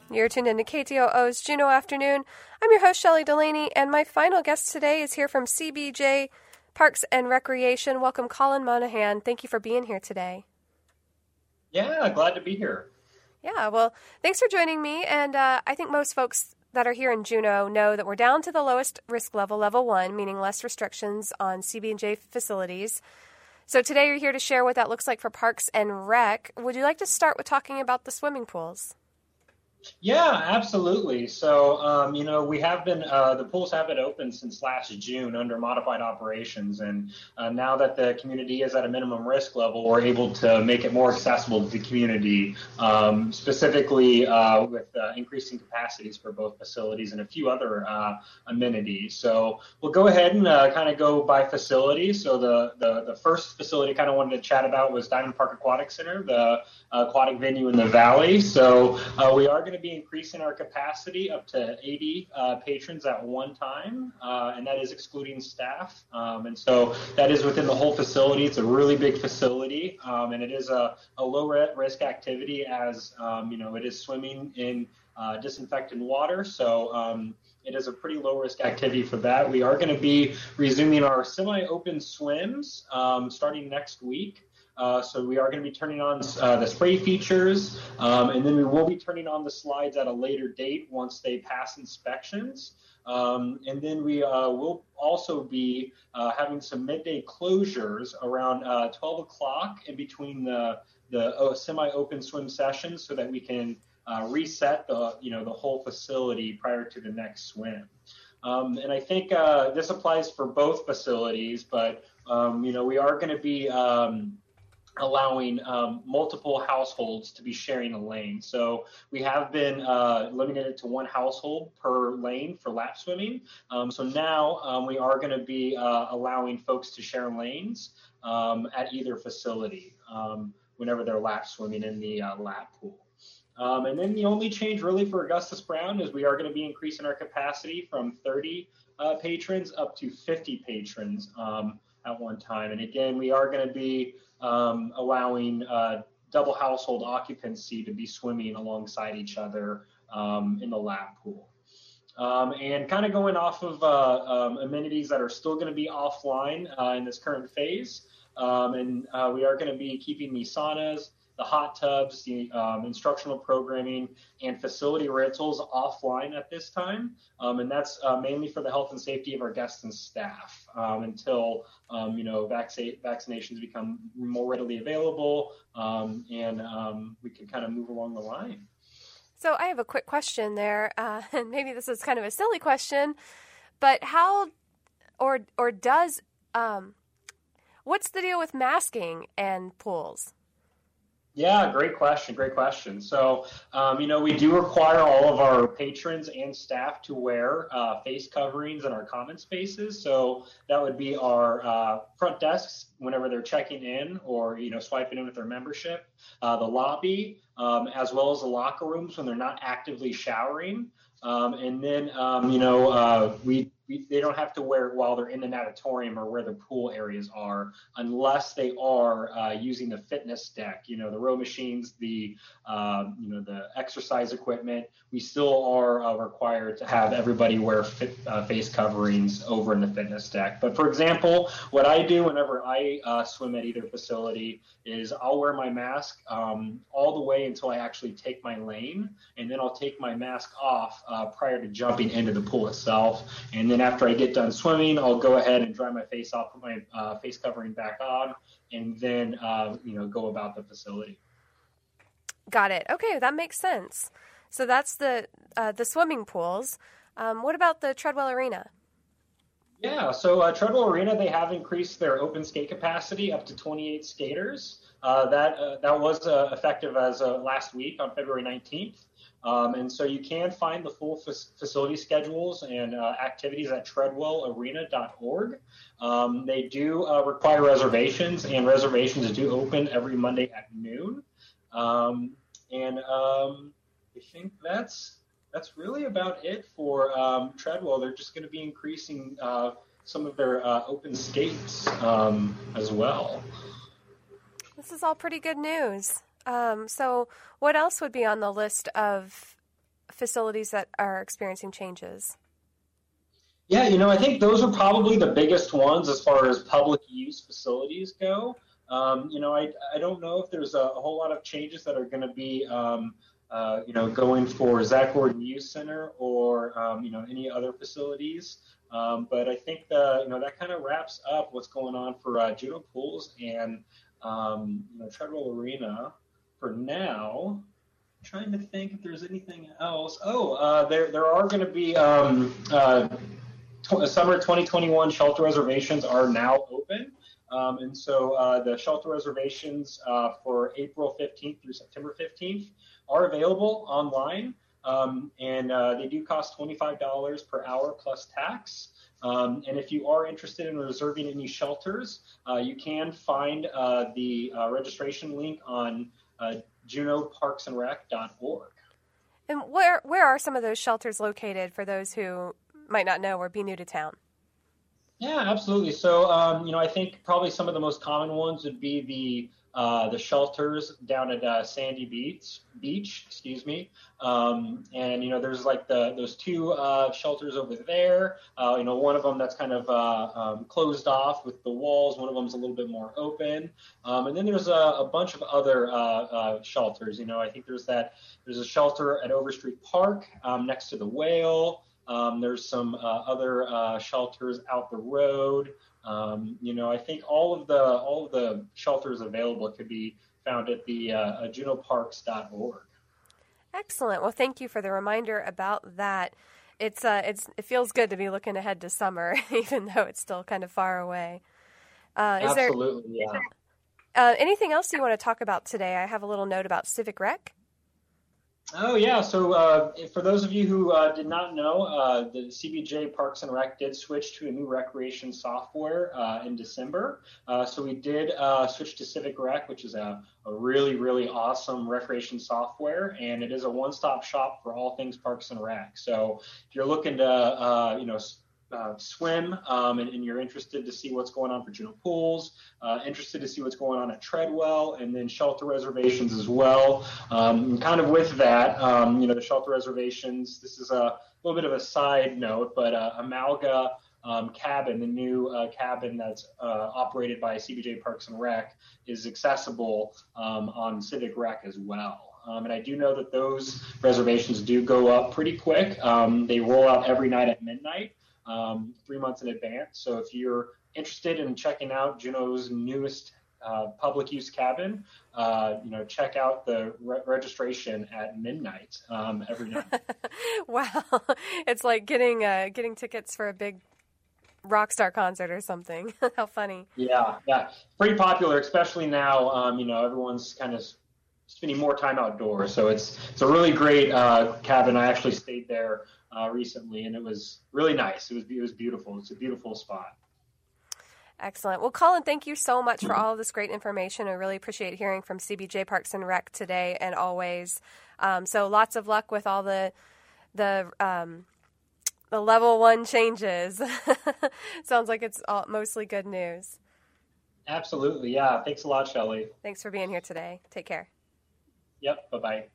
You're tuned into KTOO's Juneau Afternoon. I'm your host, Shelley Delaney, and my final guest today is here from CBJ Parks and Recreation. Welcome, Colin Monahan. Thank you for being here today. Yeah, glad to be here. Yeah, well, thanks for joining me, and I think most folks that are here in Juneau know that we're down to the lowest risk level, level 1, meaning less restrictions on CB&J facilities. So today you're here to share what that looks like for Parks and Rec. Would you like to start with talking about the swimming pools? Yeah, absolutely. So, we have been, the pools have been open since last June under modified operations. And now that the community is at a minimum risk level, we're able to make it more accessible to the community, specifically with increasing capacities for both facilities and a few other amenities. So we'll go ahead and kind of go by facility. So the first facility I kind of wanted to chat about was Diamond Park Aquatic Center, the aquatic venue in the Valley. So we are going to be increasing our capacity up to 80 patrons at one time, and that is excluding staff. And so that is within the whole facility. It's a really big facility, and it is a low risk activity as, it is swimming in disinfectant water. So it is a pretty low risk activity for that. We are going to be resuming our semi-open swims starting next week. So we are going to be turning on the spray features, and then we will be turning on the slides at a later date once they pass inspections. And then we will also be having some midday closures around 12 o'clock in between the semi-open swim sessions so that we can reset the whole facility prior to the next swim. And I think this applies for both facilities, but we are going to be allowing multiple households to be sharing a lane. So we have been limited to one household per lane for lap swimming. So now we are going to be allowing folks to share lanes at either facility whenever they're lap swimming in the lap pool. And then the only change really for Augustus Brown is we are going to be increasing our capacity from 30 patrons up to 50 patrons at one time. And again, we are going to be allowing double household occupancy to be swimming alongside each other in the lap pool. And kind of going off of amenities that are still going to be offline in this current phase. And we are going to be keeping the saunas, the hot tubs, the instructional programming, and facility rentals offline at this time. And that's mainly for the health and safety of our guests and staff until, vaccinations become more readily available and we can kind of move along the line. So I have a quick question there, and maybe this is kind of a silly question, but how or does, what's the deal with masking and pools? Yeah, great question. So, we do require all of our patrons and staff to wear face coverings in our common spaces. So that would be our front desks whenever they're checking in or, swiping in with their membership, the lobby, as well as the locker rooms when they're not actively showering. And then, they don't have to wear it while they're in the natatorium or where the pool areas are, unless they are using the fitness deck, the row machines, the exercise equipment. We still are required to have everybody wear face coverings over in the fitness deck. But for example, what I do whenever I swim at either facility is I'll wear my mask all the way until I actually take my lane, and then I'll take my mask off prior to jumping into the pool itself. And then after I get done swimming, I'll go ahead and dry my face off, put my face covering back on, and then go about the facility. Got it. Okay, that makes sense. So that's the swimming pools. What about the Treadwell Arena? Yeah, so Treadwell Arena, they have increased their open skate capacity up to 28 skaters. That was effective as last week on February 19th. And so you can find the full facility schedules and activities at treadwellarena.org. They do require reservations, and reservations do open every Monday at noon. I think that's really about it for Treadwell. They're just going to be increasing some of their open skates as well. This is all pretty good news. So what else would be on the list of facilities that are experiencing changes? Yeah, I think those are probably the biggest ones as far as public use facilities go. I don't know if there's a whole lot of changes that are going to be, going for Zach Gordon Youth Center or, any other facilities. But I think that kind of wraps up what's going on for Juneau Pools and Treadwell Arena for now. I'm trying to think if there's anything else. There are going to be summer 2021 shelter reservations are now open. And so the shelter reservations for April 15th through September 15th are available online. And they do cost $25 per hour plus tax. And if you are interested in reserving any shelters, you can find the registration link on JuneauParksandRec.org. And where are some of those shelters located for those who might not know or be new to town? Yeah, absolutely. So, I think probably some of the most common ones would be the shelters down at Sandy Beach, excuse me. And there's like those two shelters over there. One of them that's kind of closed off with the walls. One of them's a little bit more open. And then there's a bunch of other shelters. I think there's a shelter at Overstreet Park next to the Whale. There's some other shelters out the road. I think all of the shelters available could be found at the JuneauParks.org. Excellent. Well, thank you for the reminder about that. It feels good to be looking ahead to summer, even though it's still kind of far away. Absolutely, is there anything else you want to talk about today? I have a little note about Civic Rec. Oh, yeah. So for those of you who did not know, the CBJ Parks and Rec did switch to a new recreation software in December. So we did switch to Civic Rec, which is a really, really awesome recreation software. And it is a one-stop shop for all things Parks and Rec. So if you're looking to, swim and you're interested to see what's going on for Juneau Pools, interested to see what's going on at Treadwell, and then shelter reservations as well. Kind of with that, the shelter reservations, this is a little bit of a side note, but Amalga cabin, the new cabin that's operated by CBJ Parks and Rec, is accessible on Civic Rec as well. And I do know that those reservations do go up pretty quick. They roll out every night at midnight. 3 months in advance. So if you're interested in checking out Juneau's newest public use cabin, check out the registration at midnight every night. Wow, it's like getting tickets for a big rock star concert or something. How funny. Yeah, pretty popular, especially now. Everyone's kind of spending more time outdoors, so it's a really great cabin. I actually stayed there recently, and it was really nice. It was beautiful. It's a beautiful spot. Excellent. Well, Colin, thank you so much for all of this great information. I really appreciate hearing from CBJ Parks and Rec today and always. So lots of luck with all the level 1 changes. Sounds like it's mostly good news. Absolutely. Yeah. Thanks a lot, Shelley. Thanks for being here today. Take care. Yep. Bye-bye.